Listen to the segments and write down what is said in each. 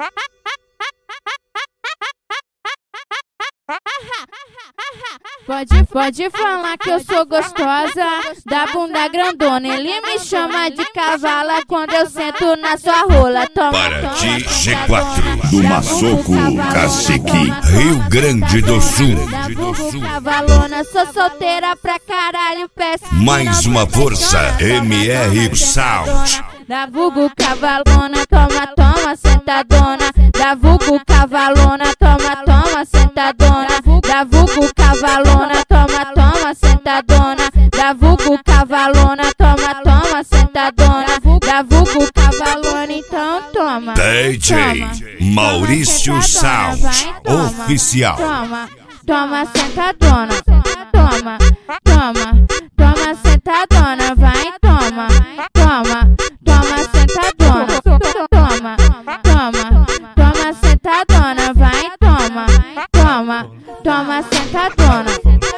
Pode falar que eu sou gostosa, da bunda grandona. Ele me chama de cavala quando eu sento na sua rola. Toma, para toma, G4 do Maçoco, Cacique, Rio Grande do Sul. Cavalona, sou solteira pra caralho, peço. Mais uma força, MR Sound. Da vulgo cavalona, toma, toma, sentadona. Da vulgo cavalona, toma, toma, sentadona. Da vulgo cavalona, toma, toma, sentadona. Da vulgo cavalona, toma, toma, sentadona. Da vulgo cavalona, então toma. DJ Maurício Sound Oficial. Toma, toma, sentadona. Toma, toma, toma, sentadona. Vai, toma, toma, toma, sentadona. Toma, toma, toma, sentadona. Vai, toma, toma, toma, sentadona.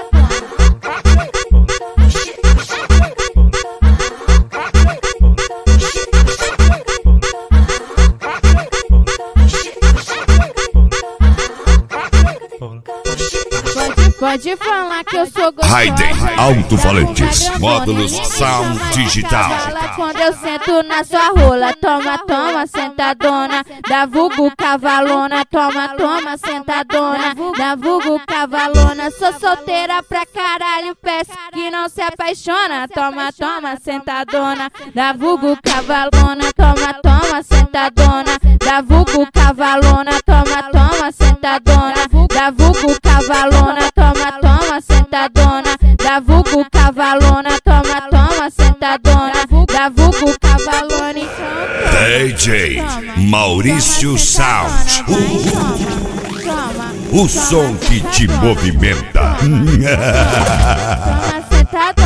Pode falar que eu sou gostosa. Raiden Alto-Falantes, módulos Sound Digital. Quando eu sento na sua rola, toma, toma, sentadona. Da vulgo cavalona, toma, toma, sentadona. Da vulgo cavalona, sou solteira pra caralho, peço que não se apaixona. Toma, toma, sentadona. Da vulgo cavalona, toma, toma, sentadona. Da vulgo cavalona, toma, toma, sentadona. Da vulgo cavalona, toma, toma, sentadona. Da vulgo cavalona, toma, toma, sentadona. Da vulgo cavalona, então DJ Maurício Sound. toma. O som que te movimenta. Toma, sentadona.